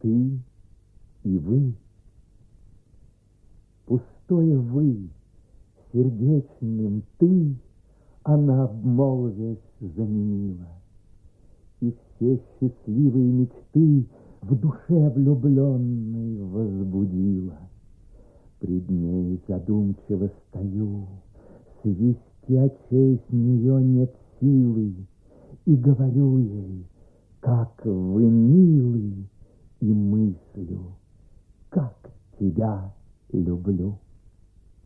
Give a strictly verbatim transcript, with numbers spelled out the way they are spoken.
ты и вы. Пустое вы, сердечным ты, она, обмолвясь, заменила. И все счастливые мечты в душе влюбленной возбудила. Пред ней задумчиво стою, свести очей с нее нет силы, и говорю ей, как вы милы, и мыслю, как тебя люблю.